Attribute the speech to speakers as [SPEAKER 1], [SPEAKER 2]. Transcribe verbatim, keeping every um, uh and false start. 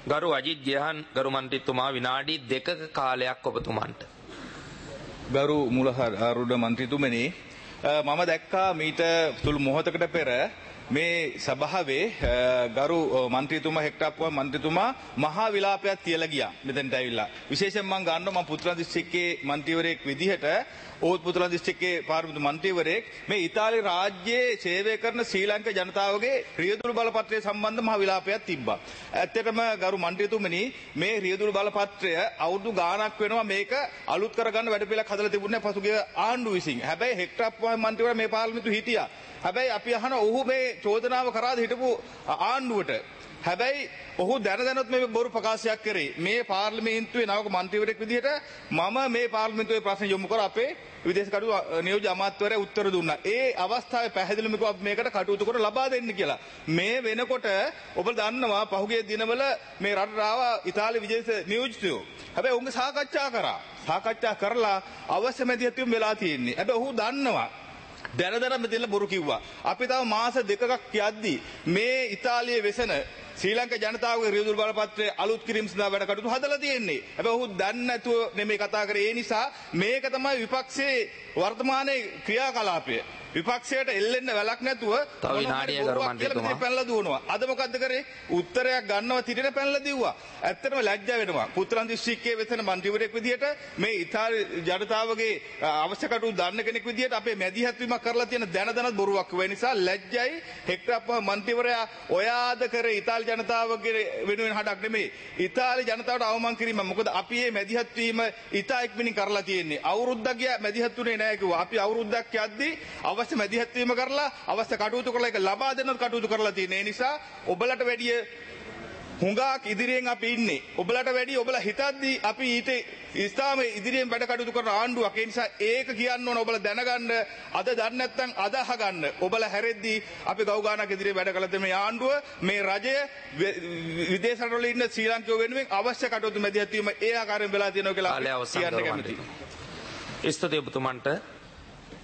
[SPEAKER 1] ගරු අජිත් ජයහන් ගරු මන්ත්‍රීතුමා විනාඩි දෙකක කාලයක් ඔබතුමන්ට.
[SPEAKER 2] ගරු මුලහරුඩ මන්ත්‍රීතුමනි මම දැක්කා මීට සුළු මොහොතකට පෙර මේ සභාවේ ගරු මන්ත්‍රීතුමා හෙක්ටප්පුවා මන්ත්‍රීතුමා මහා විලාපයක් තියලා ගියා මෙතනට ඇවිල්ලා. විශේෂයෙන් මම ගන්නවා මම පුත්‍රා දිස්ත්‍රික්කයේ මන්ත්‍රීවරයෙක් විදිහට ඕත් පුත්‍රා දිස්ත්‍රික්කයේ පාර්ලිමේන්තු මන්ත්‍රීවරයෙක් මේ ඉතාලි රාජ්‍යයේ සේවය කරන ශ්‍රී ලංකා ජනතාවගේ රියදුරු බලපත්‍රය සම්බන්ධ මහා විලාපයක් තිබ්බා. ඇත්තටම ගරු මන්ත්‍රීතුමනි මේ රියදුරු බලපත්‍රය අවුරුදු ගාණක් වෙනවා මේක අලුත් කරගන්න වැඩපිළිවෙලක් හදලා තිබුණේ පසුගිය ආණ්ඩුව විසින්. හැබැයි හෙක්ටප්පුවා මන්ත්‍රීවරයා මේ පාර්ලිමේන්තු හිටියා. හැබැයි අපි අහන ඔහු මේ චෝදනාව කරාද හිටපු ආණ්ඩුවට. හැබැයි ඔහු දැන දැනත් මේ බොරු ප්‍රකාශයක් කරේ. මේ පාර්ලිමේන්තුවේ නවක මන්ත්‍රීවරයෙක් විදිහට මම මේ පාර්ලිමේන්තුවේ ප්‍රශ්න යොමු කර අපේ විදේශ කටයුතු නියෝජ්‍ය අමාත්‍යවරයා උත්තර දුන්නා. ඒ අවස්ථාවේ පැහැදිලිවම කිව්වා අපි මේකට කටයුතු කර ලබා දෙන්න කියලා. මේ වෙනකොට ඔබ දන්නවා පහුගිය දිනවල මේ රටට ආවා ඉතාලි විදේශ නියෝජිතයෝ. හැබැයි උන්ගේ සාකච්ඡා කරා. සාකච්ඡා කරලා අවශ්‍ය මැදිහත්වීම වෙලා තියෙන්නේ. හැබැයි ඔහු දන්නවා දැන දැන මෙතන බොරු කිව්වා. අපි තව මාස දෙකක් යද්දී මේ ඉතාලියේ වෙසෙන ශ්‍රී ලංකා ජනතාවගේ රියදුරු බලපත්‍රයේ අලුත් කිරීම සඳහා වැඩ කටයුතු හදලා තියෙන්නේ. හැබැයි ඔහු දන්නේ නැතුව නෙමෙයි කතා කරේ. ඒ නිසා මේක තමයි විපක්ෂයේ වර්තමානයේ ක්‍රියාකලාපය. විපක්ෂයට එල්ලෙන්න වැලක් නැතුව
[SPEAKER 1] තව විනාඩිය ගරු මන්ත්‍රීතුමා
[SPEAKER 2] පැනලා දුවනවා. අද මොකද්ද කරේ? උත්තරයක් ගන්නව තිරෙන පැනලා දිව්වා. ඇත්තටම ලැජ්ජා වෙනවා. පුත්‍රන් දිස්ත්‍රික්කයේ වෙසෙන මන්ත්‍රීවරයෙක් විදියට මේ ඉතාලි ජනතාවගේ අවශ්‍ය කටයුතු දන්න කෙනෙක් විදියට අපේ මැදිහත් වීමක් කරලා තියෙන දැන දැනත් බොරුවක් වෙන නිසා ලැජ්ජයි. හෙක්ටප්පුවා මන්ත්‍රීවරයා ඔයාද කරේ ඉතාලි ජනතාවගේ වෙනුවෙන් හඩක් නෙමෙයි. ඉතාලි ජනතාවට අවමන් කිරීම. මොකද අපි මේ මැදිහත් වීම ඉතා ඉක්මනින් කරලා තියෙන්නේ. අවුරුද්දක් ගියා මැදිහත් උනේ නැහැ කිව්වා. අපි අවුරුද්දක් යද්දී අවශ්‍ය මැදිහත් වීම කරලා අවශ්‍ය කටයුතු කරලා ඒක ලබා දෙන්න කටයුතු කරලා තියෙන. ඒ නිසා ඔබලට වැඩිය හුඟක් ඉදිරියෙන් අපි ඉන්නේ. ඔබලට වැඩිය ඔබලා හිතද්දී අපි ඊට ඉස්තාම ඉදිරියෙන් වැඩ කටයුතු කරන ආණ්ඩුවක්. ඒ නිසා ඒක කියන්න ඕන ඔබලා දැනගන්න. අද දන්නේ නැත්නම් අද අහගන්න. ඔබලා හැරෙද්දී අපි ගව් ගානක් ඉදිරියෙන් වැඩ කළා මේ ආණ්ඩුව මේ රජය විදේශ රටවල ඉන්න ශ්‍රී ලංකාව වෙනුවෙන් අවශ්‍ය කටයුතු මැදිහත් වීම ඒ ආකාරයෙන් වෙලා තියෙනවා කියලා කියන්න කැමතියි.
[SPEAKER 1] ස්තුතියි ඔබතුමන්ට.